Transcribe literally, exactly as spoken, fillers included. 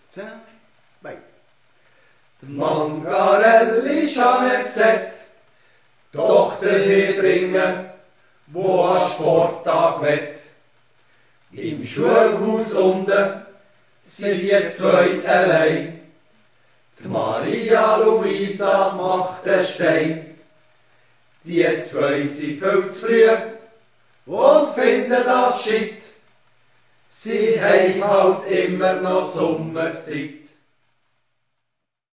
zehn, weiter. Die Mangarelli Jeanette, die Tochter herbringen, wo an Sporttag wett. Im Schulhaus unten sind die zwei allein. Die Maria Luisa macht den Stein. Die zwei sind viel zu früh und finden das Shit. Sie haben halt immer noch Sommerzeit.